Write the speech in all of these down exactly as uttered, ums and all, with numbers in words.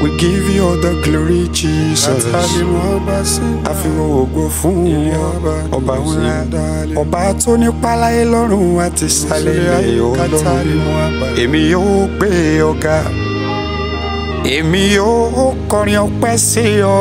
We give you all the glory, Jesus. Àfihàn ògo fún ọba ńlá, ọba tó ní páláyé lọ́rùn àti sálẹ̀ ilẹ̀ Ọlọ́run. Èmi yóò gbé ọ̀gá, èmi yóò kọrin ọpẹ́ sí ọ.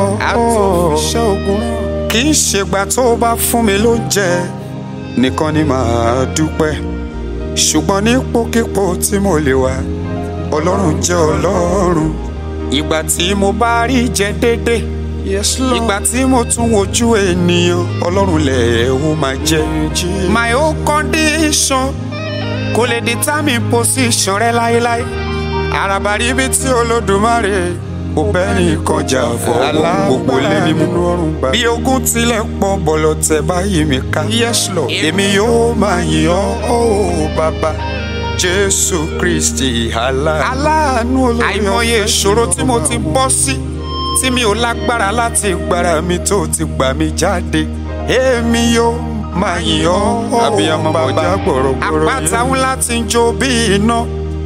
Kì í ṣègbà tó bá fún mi lóúnjẹ nìkan ni màá dúpẹ́, ṣùgbọ́n nípòkípò tí mo lè wà, Ọlọ́run jẹ́ Ọlọ́run. Ìgbà tí mo bá rí jẹ dédé, ìgbà tí mo tún wojú ènìyàn, Ọlọ́run lẹ̀ ó máa jẹ́. My own condition kò lè determine position rẹ láéláé. Àràbà rí ibi tí Olódùmarè ó bẹ́ẹ̀ ní kọjá fọ́ gbogbo lé ní mú. Bí ogun tilẹ̀ pọ̀ bọ̀lọ̀ tẹ̀ báyìí mi ká. Èmi yóò máa yìn ọ́ ó bàbá Jésù Kristi aláàánú olórí. Àìmọye ìṣòro tí mo ti bọ́ sí tí mi ò lágbára láti gbára mi tó ti gbà mí jáde. Èmi yóò máa yìn ọ́ ó bàbá. Àpáta ńlá tí ń jó bí iná,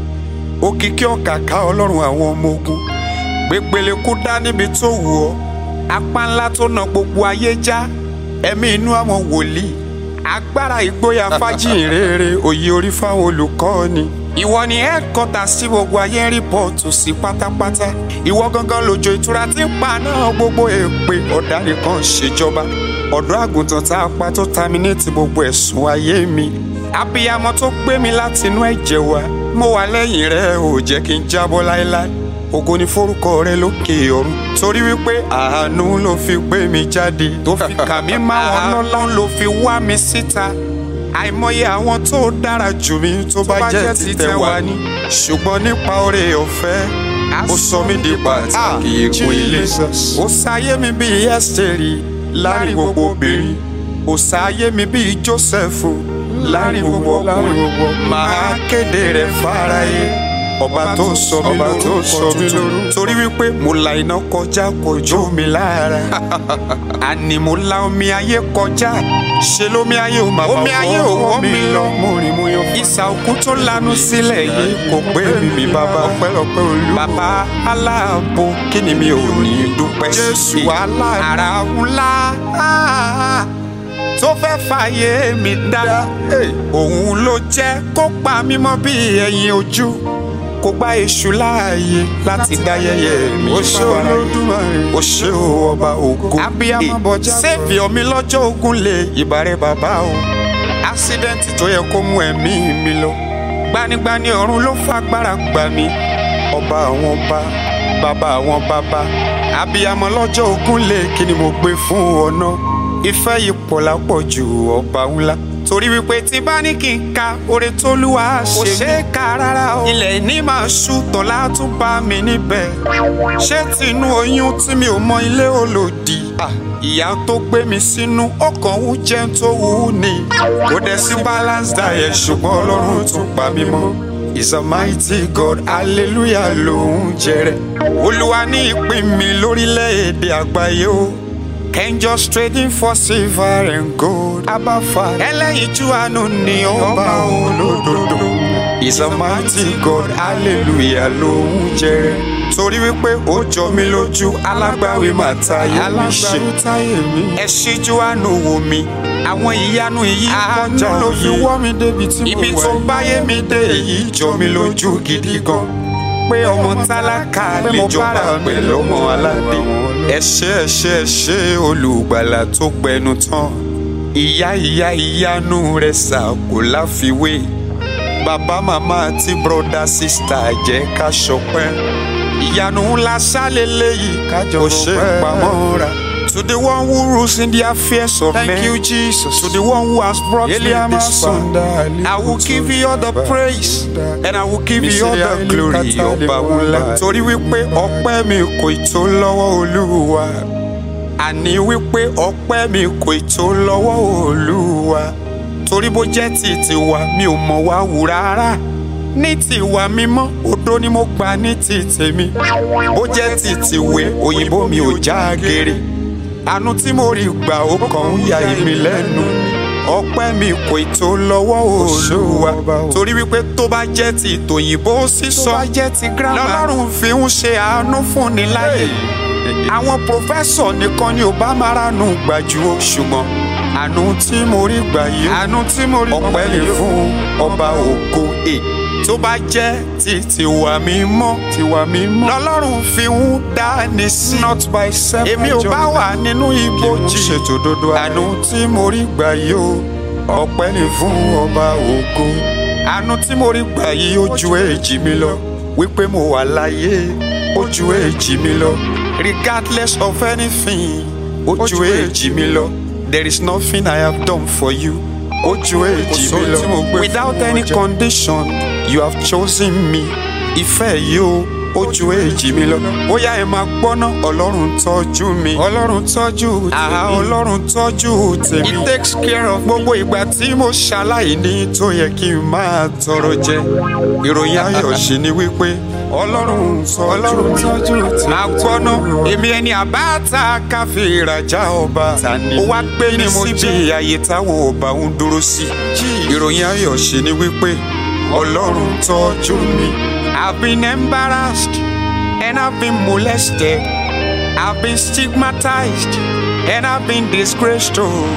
òkìkí ọ̀kàkà Ọlọ́run àwọn ọmọ ogun. Gbègbèlè kú dá níbi tó wù ọ́, apá ńlá tó na gbogbo ayé já. Ẹ̀mí inú àwọn wòlíì, agbára ìgboyà fájìnrere, òye orí fáwọn olùkọ́ni. Ìwọ ni headquarters tí gbogbo ayé ń rìpọ́ọ̀tù sí pátápátá. Ìwọ gangan lòjò ìtura tí ń pa náà gbogbo èpè ọ̀daràn kan ṣèjọba. Ọ̀dọ́ àgùntàn tá a pa tó terminate gbogbo ẹ̀sùn ayé mi. Abiyamọ tó gbé mi láti inú ẹ̀jẹ̀ wá, mo wà lẹ́yìn rẹ̀ ò jẹ́ kí n jábọ́ láéláé. Ògo ni forúkọ rẹ lókè ọ̀run, torí wípé àánú ló fi gbé mi jáde, tó fi kà mí máwọn lọ́lọ́run ló fi wá mi síta. Àìmọye àwọn tó dára jù mí tó bá jẹ́ títẹ̀ wá ní, ṣùgbọ́n nípa oore ọ̀fẹ́ ó sọ mí di pàtàkì ègún ilé. Ó ṣayé mi bíi Ẹ́sítérì láàrin gbogbo obìnrin, ó ṣayé mi bíi Jósẹ́fù láàrin gbogbo ọkùnrin. Màá kéde rẹ̀ fáráyé, ọba tó sọ mí lórúkọ, torí wípé mo la iná kọjá kò jó mi lára. Àní mo la omi ayé kọjá, ṣe lómi ayé ò máa wọ́ mi lọ. Ìsà òkú tó lanu sílẹ̀ yìí kò pé mi mi bàbá. Ọpẹ́lọpẹ́ Olúwa, bàbá aláàbò, kí ni mi ò ní dúpẹ́ sí. Jésù ara ńlá tó fẹ́ fàyè mi dá, òun ló jẹ́ kó pa mí mọ́ bí ẹyin ojú. Kò gba èṣù láàyè láti dá yẹ̀yẹ́ mi. Ó ṣe Olódùmarè, ó ṣe ọba ògo. Abiyamọ bọjá sẹ́fì mi lọ́jọ́ ogun lè ìbàrẹ̀ bàbá o. Ásídẹ́ǹtì tó yẹ kó mú ẹ̀mí mi lọ, gbanigbani ọ̀run ló fagbára gbà mí. Ọba àwọn ọba, bàbá àwọn bàbá, abiyamọ lọ́jọ́ ogun lè, kí ni mo gbé fún ọ náà? Ìfẹ́ yìí pọ̀ lápọ̀ jù ọba ńlá, torí wípé tí bá ní kí n ka oore t'Olúwa ṣe mí, kò ṣe é kà rárá o. Ilẹ̀ ní máa ṣú tọ̀lá tún bá mi níbẹ̀. Ṣé tinú oyún tí mi ò mọ ilé olòdì? Ìyá tó gbé mi sínú ọkàn wú jẹ́ tó wú ni. Kò dẹ̀ sí balance diet ṣùgbọ́n Ọlọ́run tún pa mí mọ́. He's a mighty God, hallelujah lòún jẹrẹ. Olúwa ní ìpín mi lórílẹ̀‐èdè àgbáyé o. Can't just trading for silver and gold. Abafa ẹlẹ́yinjú àánú ni ọba olódodo. He's a mighty God, hallelujah lòún jẹrẹ. Torí wípé ó jọ mí lójú, alágbàwí máa táyé mi ṣe. Ẹ ṣíjú àánú wò mí, àwọn ìyanu yìí kọjá ló fi wọ́ mi débi tí mo wà. Ibi tó báyé mi dé èyí jọ mí lójú gidi gan. Pé ọmọ tálákà lè jọba pẹ̀lú ọmọ aládé. Ẹ ṣé ẹ ṣé ẹ ṣé olùgbàlà tó gbẹnu tán. Ìyá ìyá ìyanu rẹ̀ sà kò láfiwé. Bàbá màmá àti brọ́dá sísítà jẹ́ ká ṣọpẹ́. Ìyanu ńlá ṣálélé yìí kò ṣe pamọ́ra. To the one who rules in the affairs of men. Thank you, Jesus. To the one who has brought me this far. I will give you all the praise and I will give you all the glory. Ọba ńlá. Torí wípé ọpẹ́ mi kò tó lọ́wọ́ Olúwa. Àní wípé ọpẹ́ mi kò tó lọ́wọ́ Olúwa. Torí bó jẹ́ ti tiwa mi ò mọ̀ wá wù rárá. Ní tiwa mímọ́ òdo ni mo gbà ní ti tèmi. Bó jẹ́ ti tìwé òyìnbó mi ò já gere. Àánú tí mo rí gbà ó kàn ń ya èmi lẹ́nu. ọpẹ́ mi kò tó lọ́wọ́ Olúwa torí wípé tó bá jẹ́ ti tòyìnbó sísọ lọ́lọ́run fi ń ṣe àánú fúnni láyè àwọn pòfẹ́sọ̀ nìkan ni ò bá máa ránú gbàjú o ṣùgbọ́n àánú tí mo rí gbà yìí àánú tí mo rí ọpẹ́ lè fún ọba ògo e tó bá jẹ́ ti tiwa mímọ́ tiwa mímọ́ lọ́lọ́run fi ń dání sí not by self èmi ò bá wà nínú ibojì ṣètò dodo àánú tí mo rí gbà yìí o ọpẹ́ lè fún ọba ògo àánú tí mo rí gbà yìí ó ju èjì mi lọ wípé mo wà láyé ó ju èjì mi lọ regardless of anything ó ju èjì mi lọ. There is nothing I have done for you. Ojú èjì mi lọ. Without any condition, you have chosen me. Ìfẹ́ yìí o, ojú èjì mi lọ. Bóyá ẹ máa gbọ́ná, Ọlọ́run tọ́jú mi. Ọlọ́run tọ́jú tèmi. Àhá Ọlọ́run tọ́jú tèmi. He takes care of gbogbo ìgbà tí mo ṣaláìní tó yẹ kí n máa tọrọ jẹ. Ìròyìn ayọ̀ ṣì ni wípé Ọlọ́run Ọlọ́run tọ́jú tèmi. Máa gbọ́ná, èmi ẹni àbáta káfí ìrajà ọba. Ó wá gbé ní síbi àyè táwọn ọba ń dúró sí. Ìròyìn ayọ̀ ṣì ni wípé Ọlọ́run tọ́jú mi. I've been embarrassed and I've been molested. I've been stigmatized and I've been disgraced. Oh.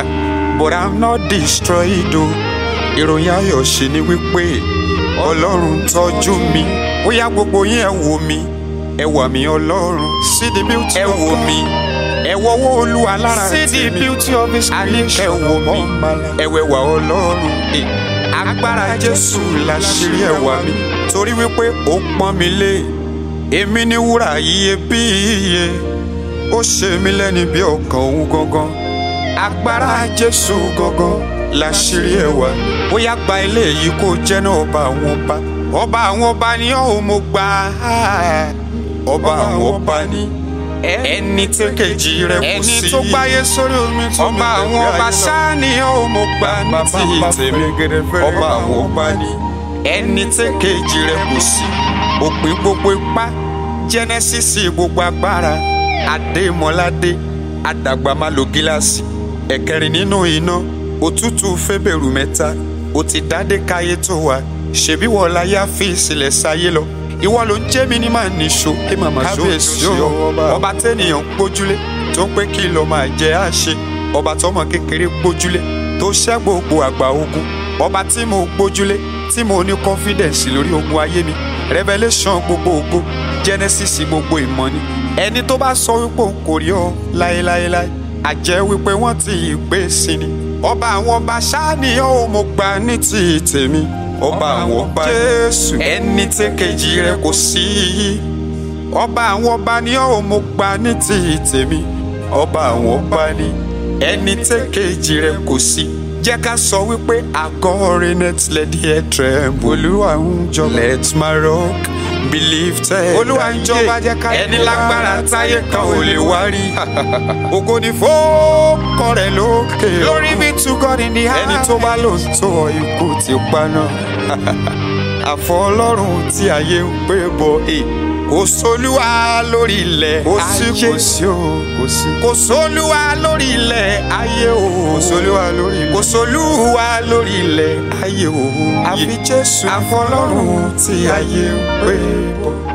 But I'm not destroyed. Oh. Ìròyìn ayọ̀ ṣì ni wípé Ọlọ́run tọ́jú mi. Ó yá gbogbo yín ẹ wò mí, ẹ wà mí Ọlọ́run. See the beauty ẹ wò mí, ẹ wọ́wọ́ Olúwa lára tèmi. See the beauty of His creation. Ẹ wò mí, ẹ wẹ̀wà Ọlọ́run. Agbára Jésù láṣírí ẹwà mi torí wípé ó pọ́n mi lé èmi ní wúrà iyebíye ó ṣe mí lẹ́ni bí ọkàn òun gangan agbára Jésù gangan láṣírí ẹwà ó yá gba ilé yìí kó jẹ́ náà ọba àwọn ọba ọba àwọn ọba ni ó mo gbà ọba àwọn ọba ni ẹni tí kejì rẹ kò sí ẹni tó gbáyé sórí omi tó mi ọba àwọn ọba ṣáá ni ó mo gbà ní ti tèmi ọba àwọn ọba ni ẹni tí kejì rẹ kò sí òpin gbogbo ipá jẹnẹsísì gbogbo agbára adémọládé àdàgbà má lo gíláàsì ẹ̀kẹrin nínú iná òtútù fẹ́bẹ̀rù mẹ́ta ó ti dádé káyé tó wà ṣebí wọ́n láyé àfi ìsìlẹ̀ sáyé lọ ìwọ ló ń jẹ́ mi ní màá níṣó ẹ màmá kábíyèsí o ọba tẹ́nìyàn gbójúlé tó ń pé kí lọ́ọ́ máa jẹ́ àṣẹ ọba tọmọ kékeré gbójúlé tó ṣẹ́ gbogbo àgbà ogun ọba tí mo gbójúlé tí mo ní confidence lórí ogun ayé mi revelation gbogbo ògo genesis gbogbo ìmọ̀ ni ẹni tó bá sọ wípé òun kò rí ọ láéláéláé àjẹ́ wípé wọ́n ti gbé sí ni ọba àwọn ọba ṣáá ni ó mo gbà ní ti tèmi ọba àwọn ọba Jésù ẹni tí kejì rẹ kò sí ọba àwọn ọba ni ó mo gbà ní ti tèmi ọba àwọn ọba ni ẹni tí kejì rẹ kò sí jẹ́ ká sọ wípé agorinet let the air tremble olúwa ń jọba let my rock be lifted olúwa ń jọba jẹ́ ká ẹni lágbára táyé kan ò lè wá rí ògo ni fọ́ọ̀kọ rẹ̀ lókè glory be to God in the high ẹni tó bá lò tó ikú ti paná àfọ ọlọ́run tí ayé ń pè bọ̀ kò sólúwa lórí ilẹ̀ ayé kò sí o kò sí kò sólúwa lórí ilẹ̀ ayé o kò sólúwa lórí ilẹ̀ kò sólúwa lórí ilẹ̀ ayé o àfi Jésù àfọ ọlọ́run tí ayé ń pè bọ̀.